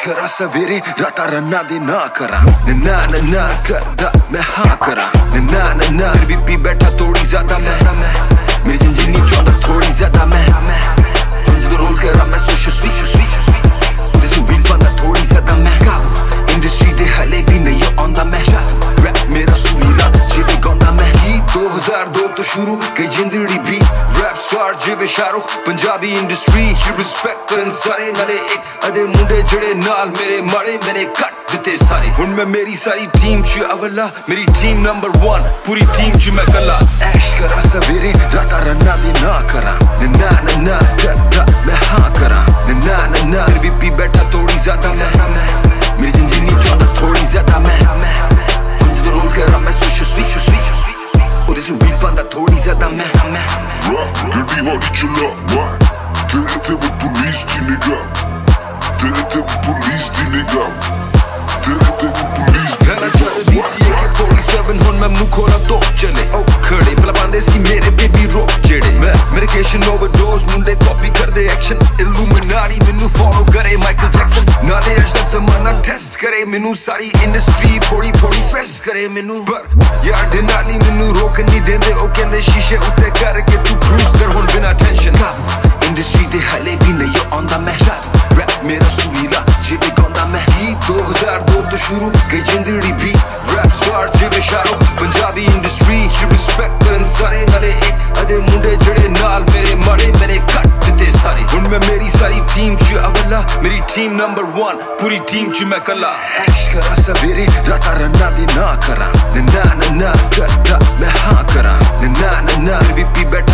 करा सवेरे राता रन्ना दी ना करा ना ना ना करदा मैं हाँ करा ना ना ना फिर भी बैठा थोड़ी ज्यादा मैं मेरी जिंदगी चाहता थोड़ी ज्यादा मैं जो रोल करा मैं सोशल स्वीट जो बिल बंदा थोड़ी ज्यादा मैं काबू इंडस्ट्री दे हले भी नहीं आंदा मैं रैप मेरा सुरीला जिवे गांदा मैं 2002 तो शुरू कई जिंदड़ी भी रैप स्टार जिवे शाहरुख पंजाबी इंडस्ट्री रिस्पेक्ट करन सारे नाले एक अदे मुंडे जड़े नाल मेरे माड़े मैंने कट दिते सारे हुन मैं मेरी सारी टीम च अवला मेरी टीम नंबर 1 पूरी टीम च मैं कला ऐश करा सवेरे राता रन्ना दी ना करा ना ना ना करदा मैं हाँ करा ना ना ना फिर भी बैठा थोड़ी ज्यादा मैं मेरी जिंदगी चाहता थोड़ी ज्यादा मैं जो रोल करा मैं सोशल स्वीट और जो बिल बंदा थोड़ी ज्यादा मैं गड्डी हौली चला तेरे ते वो पुलिस दी निगाह तेरे ते वो पुलिस दी निगाह तेरे ते वो पुलिस दी निगाह 47 हुन मैं मुंह खोला तो चले ओ खड़े भला पांदे सी मेरे बेबी रोक जेड़े मैं मेडिकेशन ओवरडोज मुंडे कॉपी कर दे एक्शन इल्यूमिनाटी मेनू फॉलो करे माइकल जैक्सन नाले अज दा जमाना टेस्ट करे मेनू सारी इंडस्ट्री थोड़ी स्ट्रेस करे मेनू पर यार डिनाली मेनू रोक नहीं देंदे ओ कहंदे शीशे उत्ते करके तू क्रूज कर हुन बिना टेंशन इंडस्ट्री दे हले भी नहीं आंदा मैं रैप मेरा सुरीला जिवे गांदा मैं 2002 तो शुरू कई जिंदड़ी भी रैप स्टार जिवे शाहरुख पंजाबी इंडस्ट्री रिस्पेक्ट करन सारे नाले एक अदे मुंडे जड़े नाल मेरे माड़े मैंने कट दिते सारे हुन मैं मेरी सारी टीम च अवला मेरी टीम नंबर 1 पूरी टीम च मैं कला ऐश करा सवेरे राता रन्ना दी ना करा ना ना ना करदा मैं हाँ करा ना ना ना फिर भी बैठा